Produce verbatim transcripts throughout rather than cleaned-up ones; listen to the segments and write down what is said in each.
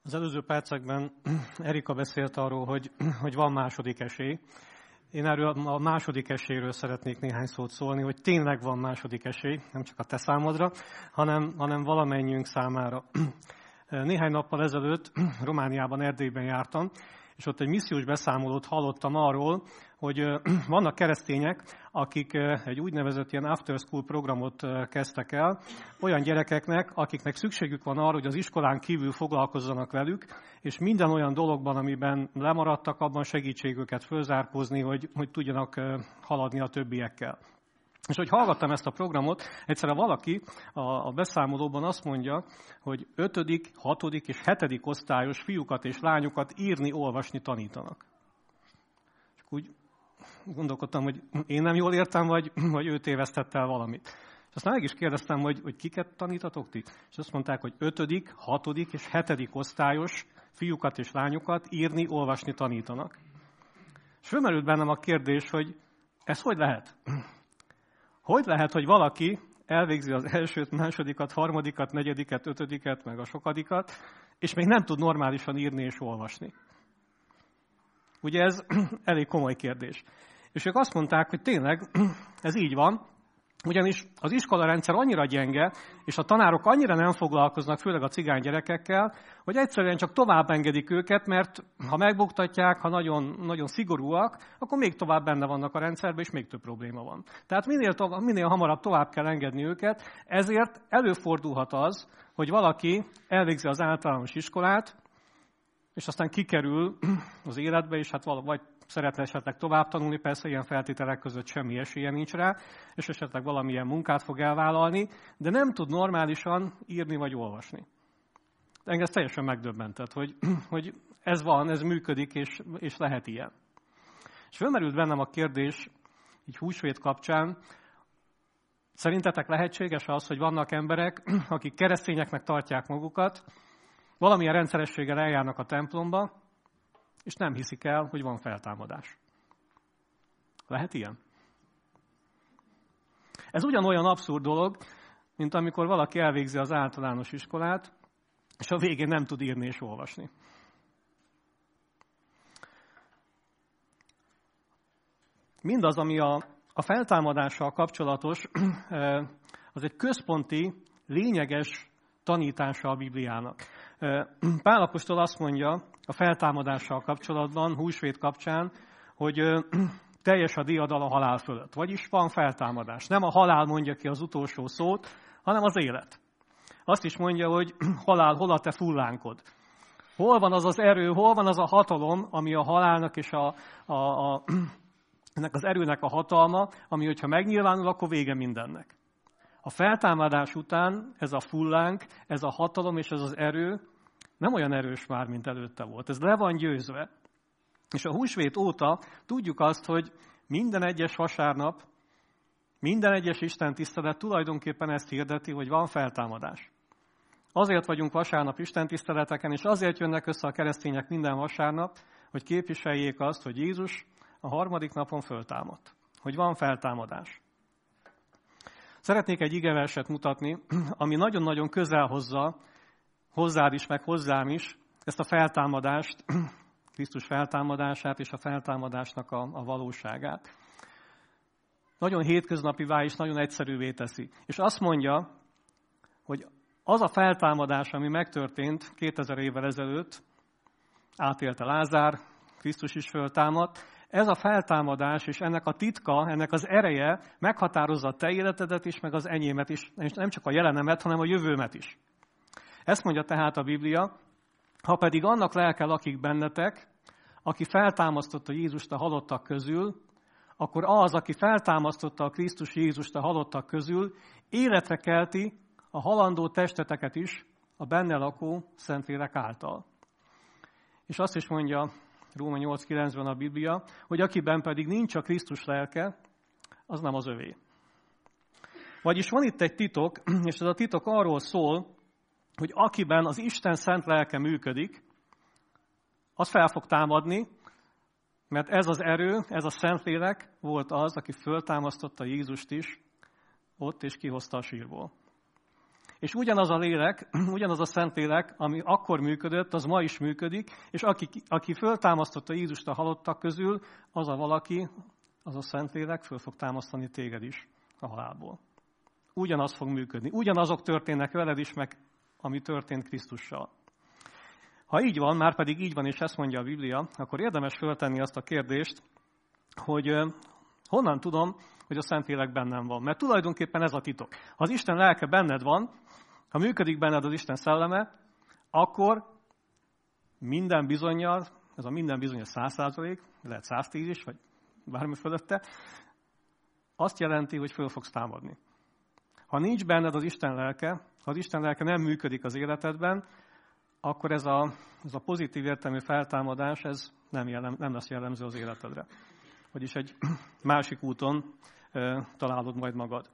Az előző percekben Erika beszélt arról, hogy, hogy van második esély. Én erről a második esélyről szeretnék néhány szót szólni, hogy tényleg van második esély, nem csak a te számodra, hanem, hanem valamennyiünk számára. Néhány nappal ezelőtt Romániában, Erdélyben jártam, és ott egy missziós beszámolót hallottam arról, hogy vannak keresztények, akik egy úgynevezett ilyen after school programot kezdtek el, olyan gyerekeknek, akiknek szükségük van arra, hogy az iskolán kívül foglalkozzanak velük, és minden olyan dologban, amiben lemaradtak, abban segítségüket fölzárkózni, hogy, hogy tudjanak haladni a többiekkel. És hogy hallgattam ezt a programot, egyszerre valaki a beszámolóban azt mondja, hogy ötödik, hatodik és hetedik osztályos fiúkat és lányokat írni, olvasni tanítanak. És úgy gondolkodtam, hogy én nem jól értem, vagy, vagy ő tévesztette el valamit. És aztán meg is kérdeztem, hogy, hogy kiket tanítatok ti? És azt mondták, hogy ötödik, hatodik és hetedik osztályos fiúkat és lányokat írni, olvasni tanítanak. És fölmerült bennem a kérdés, hogy ez hogy lehet? Hogy lehet, hogy valaki elvégzi az elsőt, másodikat, harmadikat, negyediket, ötödiket, meg a sokadikat, és még nem tud normálisan írni és olvasni? Ugye ez elég komoly kérdés. És ők azt mondták, hogy tényleg ez így van, ugyanis az iskolarendszer annyira gyenge, és a tanárok annyira nem foglalkoznak, főleg a cigány gyerekekkel, hogy egyszerűen csak tovább engedik őket, mert ha megbuktatják, ha nagyon, nagyon szigorúak, akkor még tovább benne vannak a rendszerben, és még több probléma van. Tehát minél, tovább, minél hamarabb tovább kell engedni őket, ezért előfordulhat az, hogy valaki elvégzi az általános iskolát, és aztán kikerül az életbe, és hát vagy szeretne esetleg tovább tanulni, persze ilyen feltételek között semmi esélye nincs rá, és esetleg valamilyen munkát fog elvállalni, de nem tud normálisan írni vagy olvasni. Engem ez teljesen megdöbbentett, hogy, hogy ez van, ez működik, és, és lehet ilyen. És fölmerült bennem a kérdés, így húsvét kapcsán, szerintetek lehetséges az, hogy vannak emberek, akik keresztényeknek tartják magukat, valamilyen rendszerességgel eljárnak a templomba, és nem hiszik el, hogy van feltámadás. Lehet ilyen? Ez ugyanolyan abszurd dolog, mint amikor valaki elvégzi az általános iskolát, és a végén nem tud írni és olvasni. Mindaz, ami a, a feltámadással kapcsolatos, az egy központi, lényeges tanítása a Bibliának. Pál apostol azt mondja a feltámadással kapcsolatban, húsvét kapcsán, hogy teljes a diadal a halál fölött. Vagyis van feltámadás. Nem a halál mondja ki az utolsó szót, hanem az élet. Azt is mondja, hogy halál, hol a te fullánkod. Hol van az az erő, hol van az a hatalom, ami a halálnak és a, a, a, ennek az erőnek a hatalma, ami, hogyha megnyilvánul, akkor vége mindennek. A feltámadás után ez a fullánk, ez a hatalom és ez az erő nem olyan erős már, mint előtte volt. Ez le van győzve. És a húsvét óta tudjuk azt, hogy minden egyes vasárnap, minden egyes Isten tisztelet tulajdonképpen ezt hirdeti, hogy van feltámadás. Azért vagyunk vasárnap Isten tiszteleteken, és azért jönnek össze a keresztények minden vasárnap, hogy képviseljék azt, hogy Jézus a harmadik napon föltámadt. Hogy van feltámadás. Szeretnék egy igeverset mutatni, ami nagyon-nagyon közel hozza, hozzád is, meg hozzám is, ezt a feltámadást, Krisztus feltámadását és a feltámadásnak a, a valóságát. Nagyon hétköznapivá és nagyon egyszerűvé teszi. És azt mondja, hogy az a feltámadás, ami megtörtént kétezer évvel ezelőtt, átélte Lázár, Krisztus is föltámadt, ez a feltámadás és ennek a titka, ennek az ereje meghatározza a te életedet is, meg az enyémet is, és nem csak a jelenemet, hanem a jövőmet is. Ezt mondja tehát a Biblia, ha pedig annak lelke lakik bennetek, aki feltámasztotta Jézust a halottak közül, akkor az, aki feltámasztotta a Krisztus Jézust a halottak közül, életre kelti a halandó testeteket is a benne lakó Szentlélek által. És azt is mondja Róma nyolc kilencben a Biblia, hogy akiben pedig nincs a Krisztus lelke, az nem az övé. Vagyis van itt egy titok, és ez a titok arról szól, hogy akiben az Isten szent lelke működik, az fel fog támadni, mert ez az erő, ez a Szentlélek volt az, aki föltámasztotta Jézust is ott, és kihozta a sírból. És ugyanaz a lélek, ugyanaz a Szentlélek, ami akkor működött, az ma is működik, és aki, aki föltámasztotta Jézust a halottak közül, az a valaki, az a Szentlélek föl fog támasztani téged is a halálból. Ugyanaz fog működni. Ugyanazok történnek veled is, meg ami történt Krisztussal. Ha így van, már pedig így van, és ezt mondja a Biblia, akkor érdemes föltenni azt a kérdést, hogy honnan tudom, hogy a Szentlélek bennem van. Mert tulajdonképpen ez a titok. Ha az Isten lelke benned van, ha működik benned az Isten szelleme, akkor minden bizonnyal, ez a minden bizonnyal száz százalék, lehet száztíz is, vagy bármi fölötte, azt jelenti, hogy föl fogsz támadni. Ha nincs benned az Isten lelke, ha az Isten lelke nem működik az életedben, akkor ez a, ez a pozitív értelmű feltámadás, ez nem, jellem, nem lesz jellemző az életedre. Vagyis egy másik úton e, találod majd magad.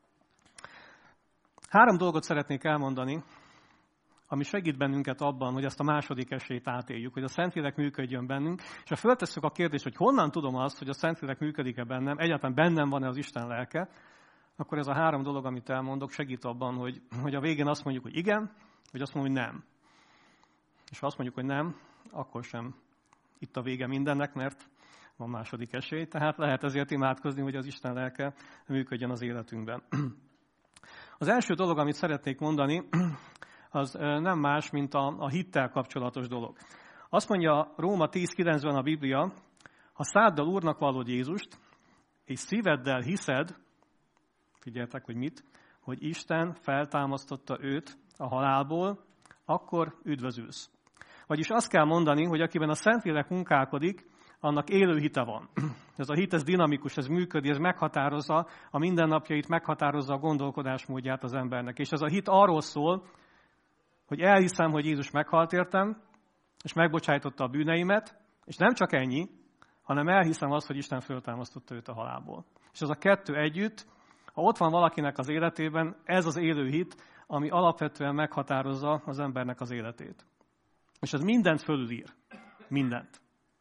Három dolgot szeretnék elmondani, ami segít bennünket abban, hogy ezt a második esélyt átéljük, hogy a Szentlélek működjön bennünk, és ha föltesszük a kérdést, hogy honnan tudom azt, hogy a Szentlélek működik-e bennem, egyáltalán bennem van-e az Isten lelke, akkor ez a három dolog, amit elmondok, segít abban, hogy, hogy a végén azt mondjuk, hogy igen, vagy azt mondjuk, hogy nem. És ha azt mondjuk, hogy nem, akkor sem itt a vége mindennek, mert van második esély, tehát lehet ezért imádkozni, hogy az Isten lelke működjön az életünkben. Az első dolog, amit szeretnék mondani, az nem más, mint a, a hittel kapcsolatos dolog. Azt mondja Róma tíz kilencben a Biblia, ha száddal Úrnak vallod Jézust, és szíveddel hiszed, figyeltek, hogy mit, hogy Isten feltámasztotta őt a halálból, akkor üdvözülsz. Vagyis azt kell mondani, hogy akiben a Szentlélek munkálkodik, annak élő hite van. Ez a hit, ez dinamikus, ez működik, ez meghatározza a mindennapjait, meghatározza a gondolkodásmódját az embernek. És ez a hit arról szól, hogy elhiszem, hogy Jézus meghalt értem, és megbocsájtotta a bűneimet, és nem csak ennyi, hanem elhiszem azt, hogy Isten föltámasztotta őt a halálból. És ez a kettő együtt, ha ott van valakinek az életében, ez az élő hit, ami alapvetően meghatározza az embernek az életét. És ez mindent fölülír. Mindent.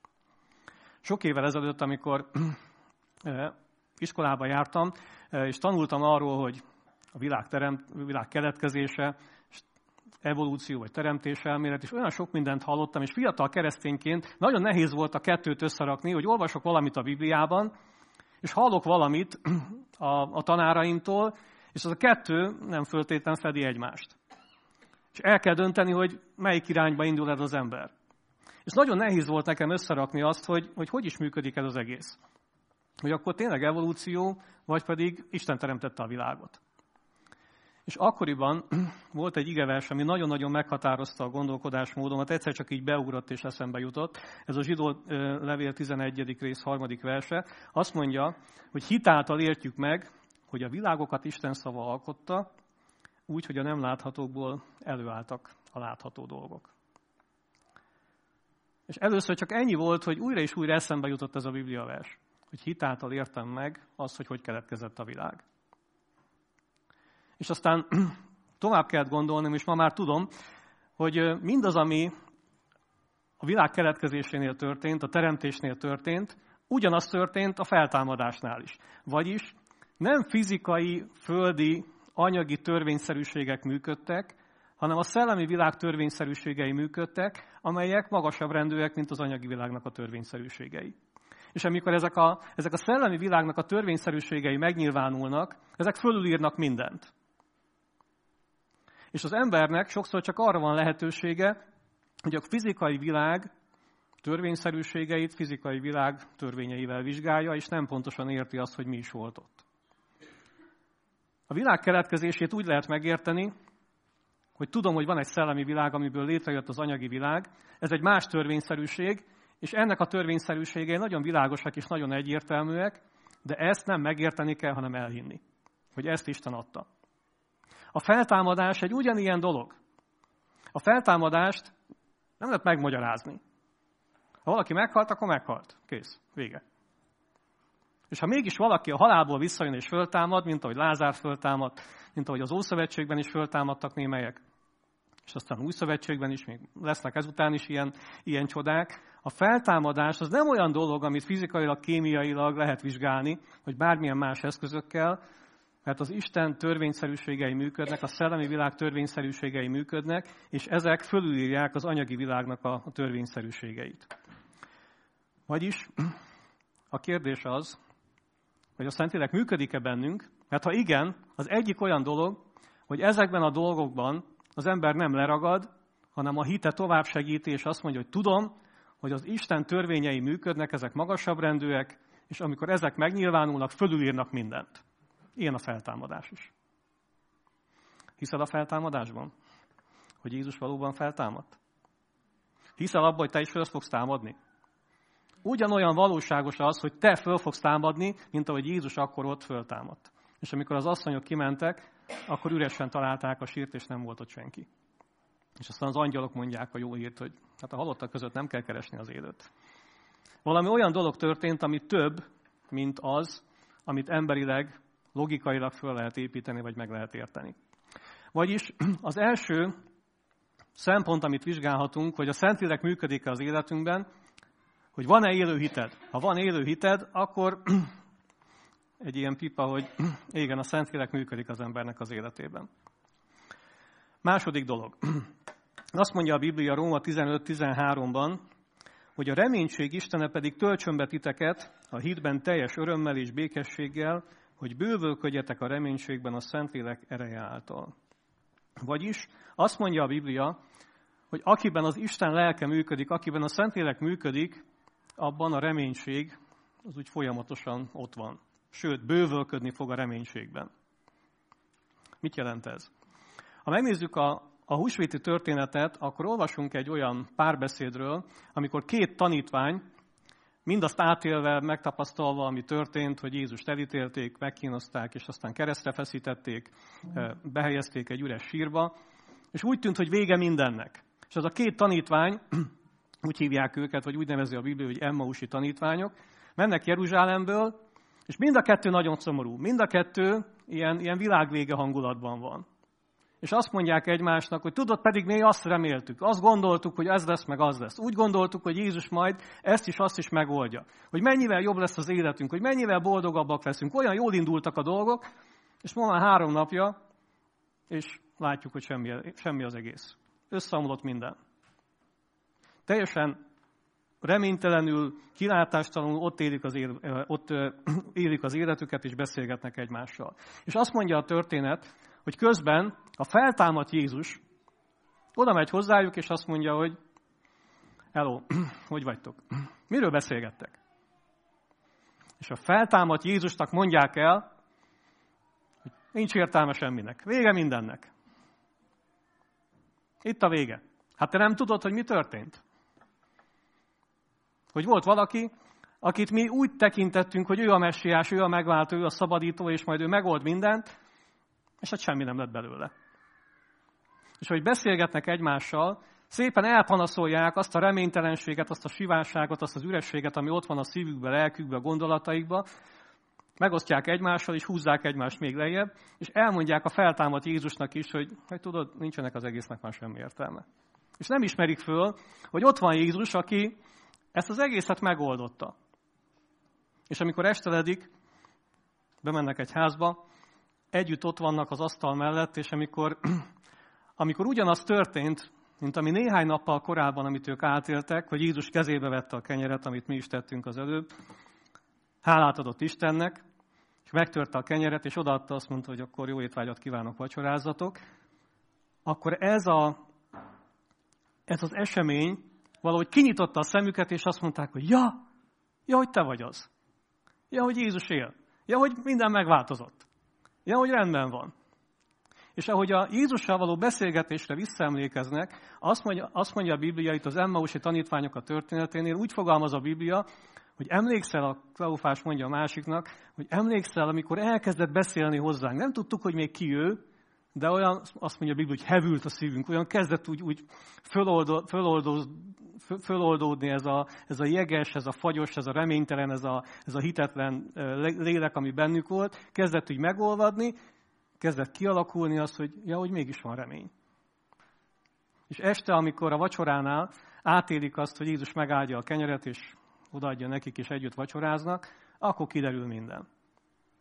Sok évvel ezelőtt, amikor iskolába jártam, és tanultam arról, hogy a világ, teremt, a világ keletkezése, evolúció vagy teremtés elmélet, és olyan sok mindent hallottam, és fiatal keresztényként nagyon nehéz volt a kettőt összerakni, hogy olvasok valamit a Bibliában, és hallok valamit a, a tanáraimtól, és az a kettő nem föltétlen fedi egymást. És el kell dönteni, hogy melyik irányba indul ez az ember. És nagyon nehéz volt nekem összerakni azt, hogy, hogy hogy is működik ez az egész. Hogy akkor tényleg evolúció, vagy pedig Isten teremtette a világot. És akkoriban volt egy igevers, ami nagyon-nagyon meghatározta a gondolkodásmódomat, egyszer csak így beugrott és eszembe jutott. Ez a Zsidó levél tizenegyedik rész harmadik verse. Azt mondja, hogy hitáltal értjük meg, hogy a világokat Isten szava alkotta, úgy, hogy a nem láthatókból előálltak a látható dolgok. És először csak ennyi volt, hogy újra és újra eszembe jutott ez a Biblia vers, hogy hitáltal értem meg azt, hogy hogy keletkezett a világ. És aztán tovább kellett gondolnom, és ma már tudom, hogy mindaz, ami a világ keletkezésénél történt, a teremtésnél történt, ugyanaz történt a feltámadásnál is. Vagyis nem fizikai, földi, anyagi törvényszerűségek működtek, hanem a szellemi világ törvényszerűségei működtek, amelyek magasabb rendűek, mint az anyagi világnak a törvényszerűségei. És amikor ezek a, ezek a szellemi világnak a törvényszerűségei megnyilvánulnak, ezek fölülírnak mindent. És az embernek sokszor csak arra van lehetősége, hogy a fizikai világ törvényszerűségeit fizikai világ törvényeivel vizsgálja, és nem pontosan érti azt, hogy mi is volt ott. A világ keletkezését úgy lehet megérteni, hogy tudom, hogy van egy szellemi világ, amiből létrejött az anyagi világ, ez egy más törvényszerűség, és ennek a törvényszerűségei nagyon világosak és nagyon egyértelműek, de ezt nem megérteni kell, hanem elhinni, hogy ezt Isten adta. A feltámadás egy ugyanilyen dolog. A feltámadást nem lehet megmagyarázni. Ha valaki meghalt, akkor meghalt. Kész. Vége. És ha mégis valaki a halálból visszajön és föltámad, mint ahogy Lázár föltámadt, mint ahogy az Ószövetségben is föltámadtak némelyek, és aztán Új Szövetségben is, még lesznek ezután is ilyen, ilyen csodák. A feltámadás az nem olyan dolog, amit fizikailag, kémiailag lehet vizsgálni, vagy bármilyen más eszközökkel, Mert az Isten törvényszerűségei működnek, a szellemi világ törvényszerűségei működnek, és ezek fölülírják az anyagi világnak a törvényszerűségeit. Vagyis a kérdés az, hogy a Szentlélek működik-e bennünk, mert ha igen, az egyik olyan dolog, hogy ezekben a dolgokban az ember nem leragad, hanem a hite tovább segíti, és azt mondja, hogy tudom, hogy az Isten törvényei működnek, ezek magasabb rendűek, és amikor ezek megnyilvánulnak, fölülírnak mindent. Ilyen a feltámadás is. Hiszel a feltámadásban? Hogy Jézus valóban feltámadt? Hiszel abban, hogy te is föl fogsz támadni? Ugyanolyan valóságos az, hogy te föl fogsz támadni, mint ahogy Jézus akkor ott föltámadt. És amikor az asszonyok kimentek, akkor üresen találták a sírt, és nem volt ott senki. És aztán az angyalok mondják a jó hírt, hogy hát a halottak között nem kell keresni az élőt. Valami olyan dolog történt, ami több, mint az, amit emberileg, logikailag föl lehet építeni, vagy meg lehet érteni. Vagyis az első szempont, amit vizsgálhatunk, hogy a Szentlélek működik-e az életünkben, hogy van-e élő hited. Ha van élő hited, akkor egy ilyen pipa, hogy igen, a Szentlélek működik az embernek az életében. Második dolog. Azt mondja a Biblia Róma tizenöt tizenháromban, hogy a reménység Istene pedig töltsön be titeket a hitben teljes örömmel és békességgel, hogy bővölködjetek a reménységben a Szentlélek ereje által. Vagyis azt mondja a Biblia, hogy akiben az Isten lelke működik, akiben a Szentlélek működik, abban a reménység az úgy folyamatosan ott van. Sőt, bővölködni fog a reménységben. Mit jelent ez? Ha megnézzük a, a húsvéti történetet, akkor olvasunk egy olyan párbeszédről, amikor két tanítvány, mindazt átélve, megtapasztalva, ami történt, hogy Jézust elítélték, megkínozták, és aztán keresztre feszítették, behelyezték egy üres sírba, és úgy tűnt, hogy vége mindennek. És az a két tanítvány, úgy hívják őket, vagy úgy nevezi a Biblia, hogy Emmausi tanítványok, mennek Jeruzsálemből, és mind a kettő nagyon szomorú. Mind a kettő ilyen, ilyen világvége hangulatban van. És azt mondják egymásnak, hogy tudod, pedig mi azt reméltük, azt gondoltuk, hogy ez lesz, meg az lesz. Úgy gondoltuk, hogy Jézus majd ezt is, azt is megoldja. Hogy mennyivel jobb lesz az életünk, hogy mennyivel boldogabbak leszünk. Olyan jól indultak a dolgok, és ma már három napja, és látjuk, hogy semmi, semmi az egész. Összeomlott minden. Teljesen reménytelenül, kilátástalanul ott élik, az él, ott élik az életüket, és beszélgetnek egymással. És azt mondja a történet, hogy közben a feltámadt Jézus oda megy hozzájuk, és azt mondja, hogy hello, hogy vagytok? Miről beszélgettek? És a feltámadt Jézusnak mondják el, hogy nincs értelme semminek. Vége mindennek. Itt a vége. Hát te nem tudod, hogy mi történt? Hogy volt valaki, akit mi úgy tekintettünk, hogy ő a messiás, ő a megváltó, ő a szabadító, és majd ő megold mindent, és hát semmi nem lett belőle. És hogy beszélgetnek egymással, szépen elpanaszolják azt a reménytelenséget, azt a sivárságot, azt az ürességet, ami ott van a szívükben, lelkükben, a gondolataikban, megosztják egymással, és húzzák egymást még lejjebb, és elmondják a feltámadt Jézusnak is, hogy, hogy tudod, nincsenek az egésznek már semmi értelme. És nem ismerik föl, hogy ott van Jézus, aki ezt az egészet megoldotta. És amikor esteledik, bemennek egy házba, együtt ott vannak az asztal mellett, és amikor, amikor ugyanaz történt, mint ami néhány nappal korábban, amit ők átéltek, hogy Jézus kezébe vette a kenyeret, amit mi is tettünk az előbb, hálát adott Istennek, és megtörte a kenyeret, és odaadta, azt mondta, hogy akkor jó étvágyat kívánok, vacsorázzatok, akkor ez, a, ez az esemény valahogy kinyitotta a szemüket, és azt mondták, hogy ja, ja, hogy te vagy az. Ja, hogy Jézus él. Ja, hogy minden megváltozott. Ja, hogy rendben van. És ahogy a Jézussal való beszélgetésre visszaemlékeznek, azt mondja, azt mondja a Biblia itt az Emmausi tanítványok a történeténél, úgy fogalmaz a Biblia, hogy emlékszel, a Kleofás mondja a másiknak, hogy emlékszel, amikor elkezdett beszélni hozzánk. Nem tudtuk, hogy még ki ő, de olyan, azt mondja a Biblia, hogy hevült a szívünk, olyan kezdett úgy, úgy föloldó, föloldó, föloldódni ez a, ez a jeges, ez a fagyos, ez a reménytelen, ez a, ez a hitetlen lélek, ami bennük volt, kezdett úgy megolvadni, kezdett kialakulni az, hogy ja, hogy mégis van remény. És este, amikor a vacsoránál átélik azt, hogy Jézus megáldja a kenyeret, és odaadja nekik, és együtt vacsoráznak, akkor kiderül minden.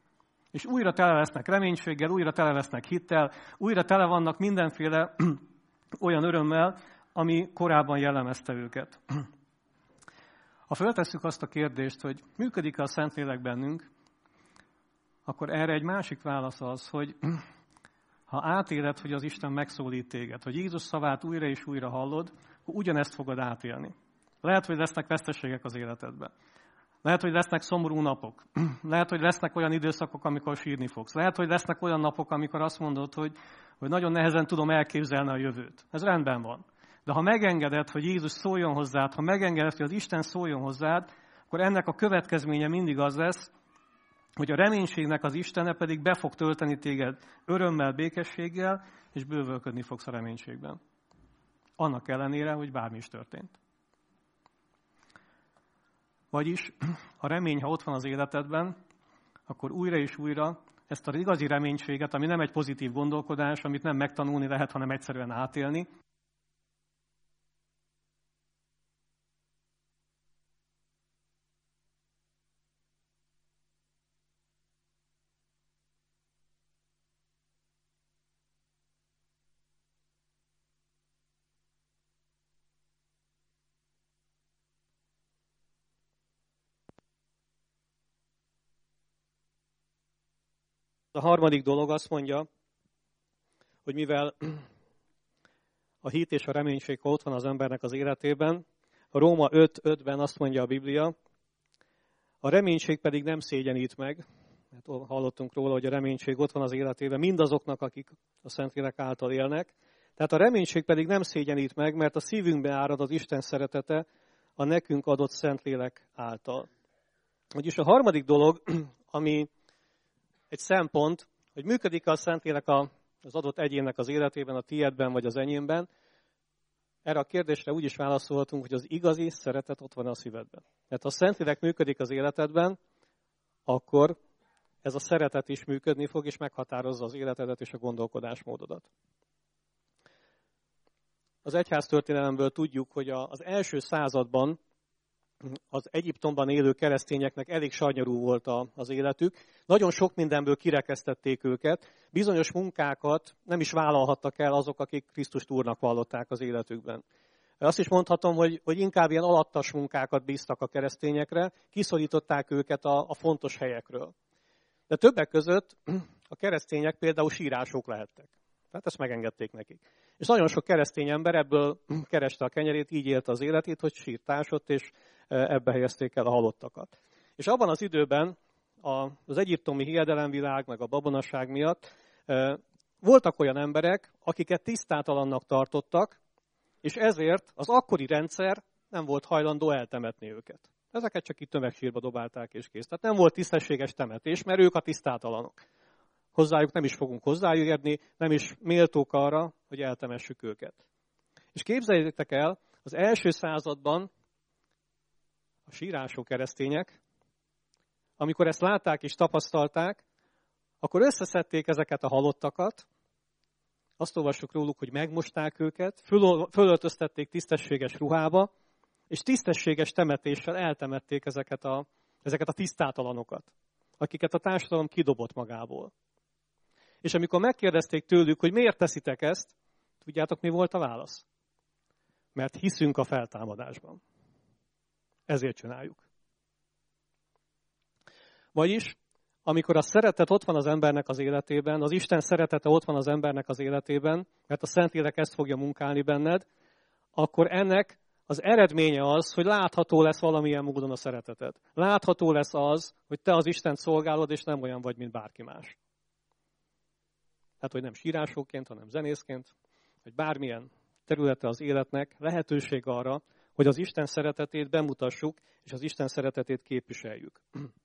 És újra tele lesznek reménységgel, újra tele lesznek hittel, újra tele vannak mindenféle olyan örömmel, ami korábban jellemezte őket. Ha föltesszük azt a kérdést, hogy működik-e a Szentlélek bennünk, akkor erre egy másik válasz az, hogy ha átéled, hogy az Isten megszólít téged, hogy Jézus szavát újra és újra hallod, akkor ugyanezt fogod átélni. Lehet, hogy lesznek veszteségek az életedben. Lehet, hogy lesznek szomorú napok. Lehet, hogy lesznek olyan időszakok, amikor sírni fogsz. Lehet, hogy lesznek olyan napok, amikor azt mondod, hogy, hogy nagyon nehezen tudom elképzelni a jövőt. Ez rendben van. De ha megengeded, hogy Jézus szóljon hozzád, ha megengeded, hogy az Isten szóljon hozzád, akkor ennek a következménye mindig az lesz, hogy a reménységnek az Istene pedig be fog tölteni téged örömmel, békességgel, és bővölködni fogsz a reménységben. Annak ellenére, hogy bármi is történt. Vagyis a remény, ha ott van az életedben, akkor újra és újra ezt az igazi reménységet, ami nem egy pozitív gondolkodás, amit nem megtanulni lehet, hanem egyszerűen átélni, A harmadik dolog azt mondja, hogy mivel a hit és a reménység ott van az embernek az életében, a Róma öt ötben azt mondja a Biblia, a reménység pedig nem szégyenít meg, mert hallottunk róla, hogy a reménység ott van az életében mindazoknak, akik a Szentlélek által élnek. Tehát a reménység pedig nem szégyenít meg, mert a szívünkbe árad az Isten szeretete a nekünk adott Szentlélek által. Vagyis a harmadik dolog, ami egy szempont, hogy működik-e a Szentlélek az adott egyénnek az életében, a tiédben vagy az enyémben, erre a kérdésre úgy is válaszolhatunk, hogy az igazi szeretet ott van a szívedben. Tehát ha a Szentlélek működik az életedben, akkor ez a szeretet is működni fog, és meghatározza az életedet és a gondolkodásmódodat. Az egyháztörténelemből tudjuk, hogy az első században az Egyiptomban élő keresztényeknek elég sarnyarú volt az életük. Nagyon sok mindenből kirekesztették őket. Bizonyos munkákat nem is vállalhattak el azok, akik Krisztust Úrnak vallották az életükben. Azt is mondhatom, hogy, hogy inkább ilyen alattas munkákat bíztak a keresztényekre, kiszorították őket a, a fontos helyekről. De többek között a keresztények például sírások lehettek. Tehát ezt megengedték nekik. És nagyon sok keresztény ember ebből kereste a kenyerét, így élte az életét, hogy sírtásott, és ebbe helyezték el a halottakat. És abban az időben az egyiptomi hiedelemvilág, meg a babonaság miatt voltak olyan emberek, akiket tisztátalannak tartottak, és ezért az akkori rendszer nem volt hajlandó eltemetni őket. Ezeket csak itt tömegsírba dobálták, és kész. Tehát nem volt tisztességes temetés, mert ők a tisztátalanok. Hozzájuk nem is fogunk hozzáérni, nem is méltók arra, hogy eltemessük őket. És képzeljétek el, az első században a sírásó keresztények, amikor ezt látták és tapasztalták, akkor összeszedték ezeket a halottakat, azt olvassuk róluk, hogy megmosták őket, föl, fölöltöztették tisztességes ruhába, és tisztességes temetéssel eltemették ezeket a, ezeket a tisztátalanokat, akiket a társadalom kidobott magából. És amikor megkérdezték tőlük, hogy miért teszitek ezt, tudjátok, mi volt a válasz? Mert hiszünk a feltámadásban. Ezért csináljuk. Vagyis, amikor a szeretet ott van az embernek az életében, az Isten szeretete ott van az embernek az életében, mert a Szentlélek ezt fogja munkálni benned, akkor ennek az eredménye az, hogy látható lesz valamilyen módon a szereteted. Látható lesz az, hogy te az Istent szolgálod, és nem olyan vagy, mint bárki más. Tehát, hogy nem sírásóként, hanem zenészként, vagy bármilyen területe az életnek lehetőség arra, hogy az Isten szeretetét bemutassuk, és az Isten szeretetét képviseljük.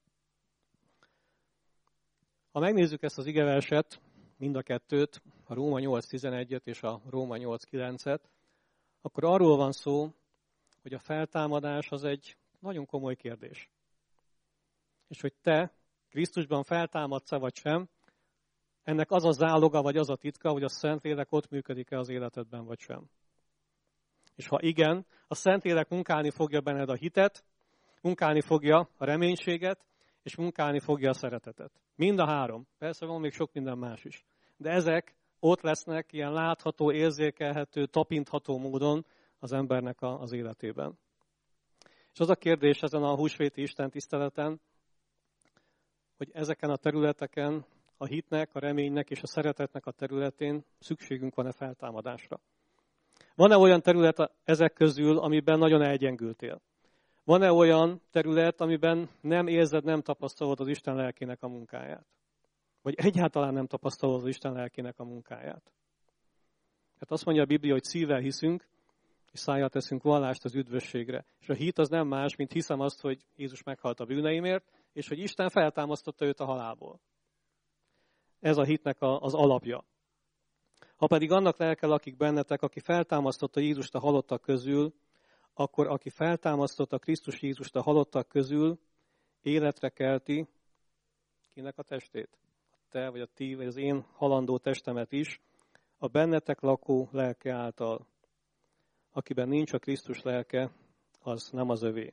Ha megnézzük ezt az igeverset, mind a kettőt, a Róma nyolc tizenegyet és a Róma nyolc kilencet, akkor arról van szó, hogy a feltámadás az egy nagyon komoly kérdés. És hogy te Krisztusban feltámadsz-e vagy sem, ennek az a záloga, vagy az a titka, hogy a Szentlélek ott működik-e az életedben, vagy sem. És ha igen, a Szentlélek munkálni fogja benned a hitet, munkálni fogja a reménységet, és munkálni fogja a szeretetet. Mind a három. Persze van még sok minden más is. De ezek ott lesznek ilyen látható, érzékelhető, tapintható módon az embernek a, az életében. És az a kérdés ezen a húsvéti Isten tiszteleten, hogy ezeken a területeken, a hitnek, a reménynek és a szeretetnek a területén szükségünk van-e feltámadásra. Van-e olyan terület ezek közül, amiben nagyon elgyengültél? Van-e olyan terület, amiben nem érzed, nem tapasztalod az Isten lelkének a munkáját? Vagy egyáltalán nem tapasztalod az Isten lelkének a munkáját? Hát azt mondja a Biblia, hogy szívvel hiszünk, és szájjal teszünk vallást az üdvösségre. És a hit az nem más, mint hiszem azt, hogy Jézus meghalt a bűneimért, és hogy Isten feltámasztotta őt a halálból. Ez a hitnek a, az alapja. Ha pedig annak lelke lakik bennetek, aki feltámasztotta Jézust a halottak közül, akkor aki feltámasztotta Krisztus Jézust a halottak közül, életre kelti kinek a testét? A te, vagy a ti, vagy az én halandó testemet is, a bennetek lakó lelke által. Akiben nincs a Krisztus lelke, az nem az övé.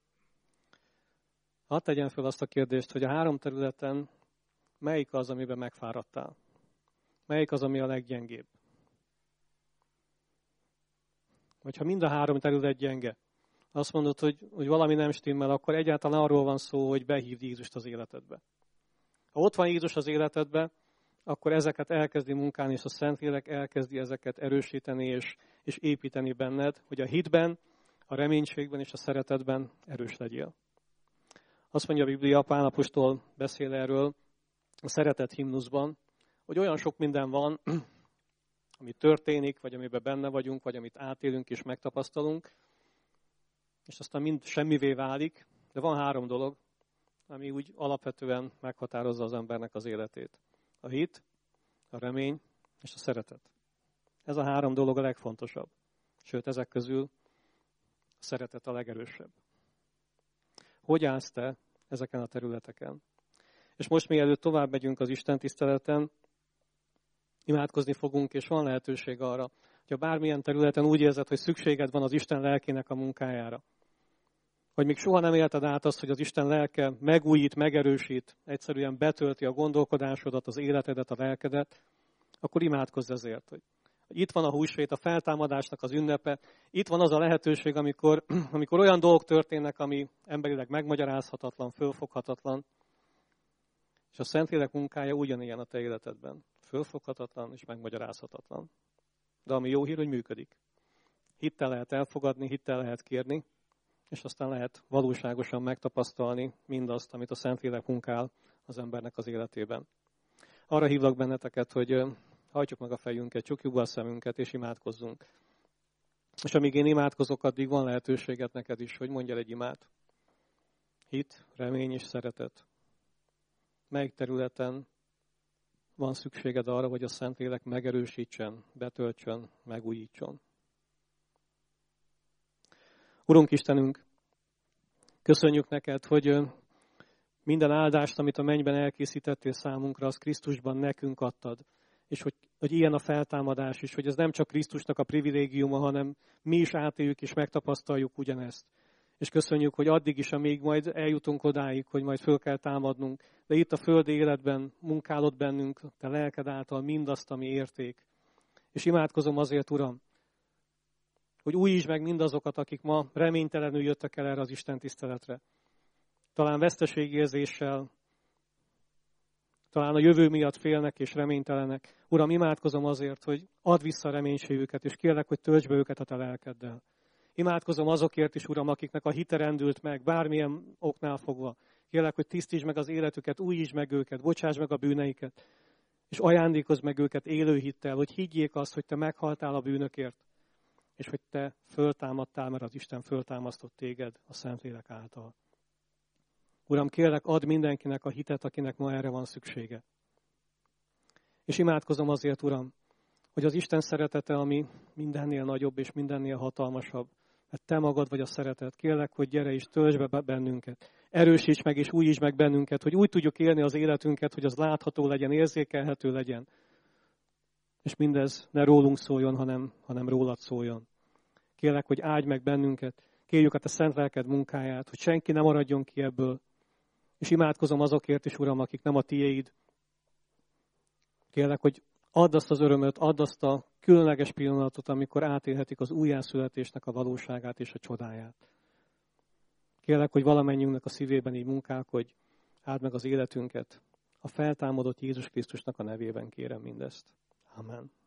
Hadd tegyem fel azt a kérdést, hogy a három területen melyik az, amiben megfáradtál? Melyik az, ami a leggyengébb? Vagy ha mind a három terület gyenge, azt mondod, hogy, hogy valami nem stimmel, akkor egyáltalán arról van szó, hogy behívd Jézust az életedbe. Ha ott van Jézus az életedbe, akkor ezeket elkezdi munkálni, és a Szentlélek elkezdi ezeket erősíteni és, és építeni benned, hogy a hitben, a reménységben és a szeretetben erős legyél. Azt mondja a Biblia, Pál apostol beszél erről a szeretet himnuszban, hogy olyan sok minden van, ami történik, vagy amiben benne vagyunk, vagy amit átélünk és megtapasztalunk, és aztán mind semmivé válik, de van három dolog, ami úgy alapvetően meghatározza az embernek az életét. A hit, a remény és a szeretet. Ez a három dolog a legfontosabb. Sőt, ezek közül a szeretet a legerősebb. Hogy állsz te ezeken a területeken? És most mielőtt tovább megyünk az Isten tiszteleten, imádkozni fogunk, és van lehetőség arra, hogyha bármilyen területen úgy érzed, hogy szükséged van az Isten lelkének a munkájára. Hogy még soha nem élted át azt, hogy az Isten lelke megújít, megerősít, egyszerűen betölti a gondolkodásodat, az életedet, a lelkedet, akkor imádkozz ezért, hogy itt van a húsvét, a feltámadásnak az ünnepe, itt van az a lehetőség, amikor, amikor olyan dolgok történnek, ami emberileg megmagyarázhatatlan, fölfoghatatlan, és a Szentlélek munkája ugyanilyen a te életedben. Fölfoghatatlan és megmagyarázhatatlan. De ami jó hír, hogy működik. Hittel lehet elfogadni, hittel lehet kérni, és aztán lehet valóságosan megtapasztalni mindazt, amit a Szentlélek munkál az embernek az életében. Arra hívlak benneteket, hogy hajtsuk meg a fejünket, csukjuk be a szemünket, és imádkozzunk. És amíg én imádkozok, addig van lehetőséget neked is, hogy mondj el egy imát. Hit, remény és szeretet. Melyik területen van szükséged arra, hogy a Szentlélek megerősítsen, betöltsön, megújítson. Urunk Istenünk, köszönjük neked, hogy minden áldást, amit a mennyben elkészítettél számunkra, az Krisztusban nekünk adtad. És hogy, hogy ilyen a feltámadás is, hogy ez nem csak Krisztusnak a privilégiuma, hanem mi is átéljük és megtapasztaljuk ugyanezt. És köszönjük, hogy addig is, amíg majd eljutunk odáig, hogy majd föl kell támadnunk. De itt a földi életben munkálod bennünk, te lelked által mindazt, ami érték. És imádkozom azért, Uram, hogy újítsd meg mindazokat, akik ma reménytelenül jöttek el erre az Isten tiszteletre. Talán veszteségérzéssel, talán a jövő miatt félnek és reménytelenek. Uram, imádkozom azért, hogy add vissza a reménységüket, és kérlek, hogy töltsd be őket a te lelkeddel. Imádkozom azokért is, Uram, akiknek a hite rendült meg, bármilyen oknál fogva. Kérlek, hogy tisztítsd meg az életüket, újítsd meg őket, bocsáss meg a bűneiket, és ajándékozd meg őket élő hittel, hogy higgyék azt, hogy te meghaltál a bűnökért, és hogy te föltámadtál, mert az Isten föltámasztott téged a Szentlélek által. Uram, kérlek, add mindenkinek a hitet, akinek ma erre van szüksége. És imádkozom azért, Uram, hogy az Isten szeretete, ami mindennél nagyobb és mindennél hatalmasabb, mert te magad vagy a szeretet. Kérlek, hogy gyere és töltsd be bennünket. Erősíts meg és újítsd meg bennünket, hogy úgy tudjuk élni az életünket, hogy az látható legyen, érzékelhető legyen. És mindez ne rólunk szóljon, hanem, hanem rólad szóljon. Kérlek, hogy áldj meg bennünket. Kérjük a te szent lelked munkáját, hogy senki ne maradjon ki ebből, És imádkozom azokért is, Uram, akik nem a tiéd. Kérlek, hogy add azt az örömöt, add azt a különleges pillanatot, amikor átélhetik az újjászületésnek a valóságát és a csodáját. Kérlek, hogy valamennyünknek a szívében így munkálkodj, áld meg az életünket. A feltámadott Jézus Krisztusnak a nevében kérem mindezt. Amen.